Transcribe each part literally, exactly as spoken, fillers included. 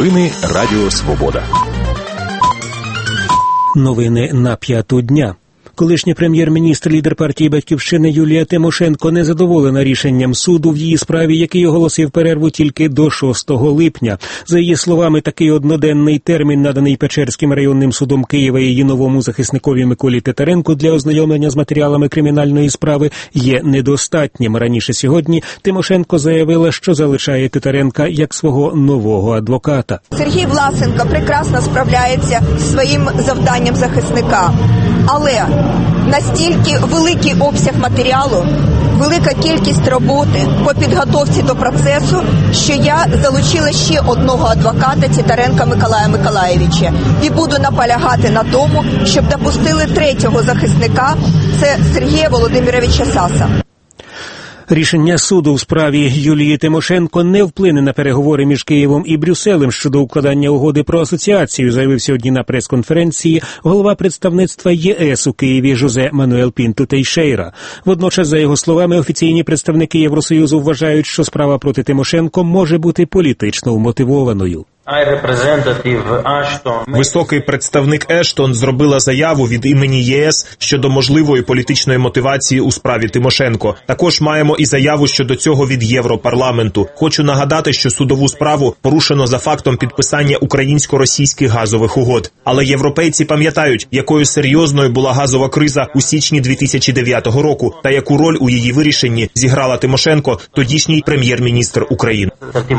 Новини Радіо Свобода. Новини на п'яту дня. Колишній прем'єр-міністр, лідер партії «Батьківщини» Юлія Тимошенко не задоволена рішенням суду в її справі, який оголосив перерву тільки до шостого липня. За її словами, такий одноденний термін, наданий Печерським районним судом Києва і її новому захисникові Миколі Титаренку для ознайомлення з матеріалами кримінальної справи, є недостатнім. Раніше сьогодні Тимошенко заявила, що залишає Титаренка як свого нового адвоката. Сергій Власенко прекрасно справляється зі своїм завданням захисника, але настільки великий обсяг матеріалу, велика кількість роботи по підготовці до процесу, що я залучила ще одного адвоката Титаренка Миколая Миколаєвича. І буду наполягати на тому, щоб допустили третього захисника, це Сергія Володимировича Саса. Рішення суду в справі Юлії Тимошенко не вплине на переговори між Києвом і Брюсселем щодо укладання угоди про асоціацію, заявив сьогодні на прес-конференції голова представництва ЄС у Києві Жозе Мануель Пінто Тейшейра. Водночас, за його словами, офіційні представники Євросоюзу вважають, що справа проти Тимошенко може бути політично вмотивованою. Високий представник Ештон зробила заяву від імені ЄС щодо можливої політичної мотивації у справі Тимошенко. Також маємо і заяву щодо цього від Європарламенту. Хочу нагадати, що судову справу порушено за фактом підписання українсько-російських газових угод. Але європейці пам'ятають, якою серйозною була газова криза у січні дві тисячі дев'ятого року та яку роль у її вирішенні зіграла Тимошенко, тодішній прем'єр-міністр України.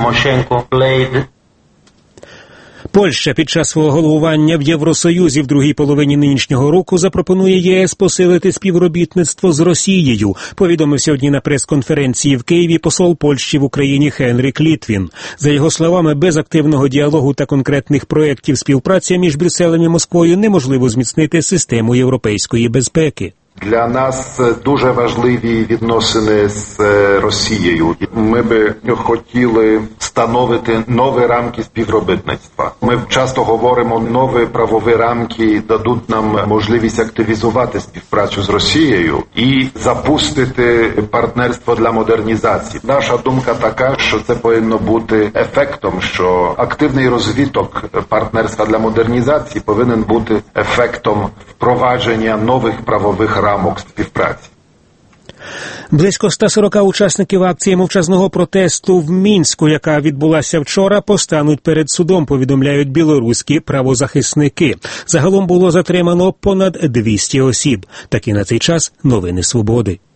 Польща під час свого головування в Євросоюзі в другій половині нинішнього року запропонує ЄС посилити співробітництво з Росією, повідомив сьогодні на прес-конференції в Києві посол Польщі в Україні Хенрік Літвін. За його словами, без активного діалогу та конкретних проєктів співпраці між Брюсселем і Москвою неможливо зміцнити систему європейської безпеки. Для нас дуже важливі відносини з Росією. Ми би хотіли встановити нові рамки співробітництва. Ми часто говоримо, нові правові рамки дадуть нам можливість активізувати співпрацю з Росією і запустити партнерство для модернізації. Наша думка така, що це повинно бути ефектом, що активний розвиток партнерства для модернізації повинен бути ефектом впровадження нових правових рамок співпраці. Близько ста сорока учасників акції мовчазного протесту в Мінську, яка відбулася вчора, постануть перед судом, повідомляють білоруські правозахисники. Загалом було затримано понад двісті осіб. Такі на цей час новини Свободи.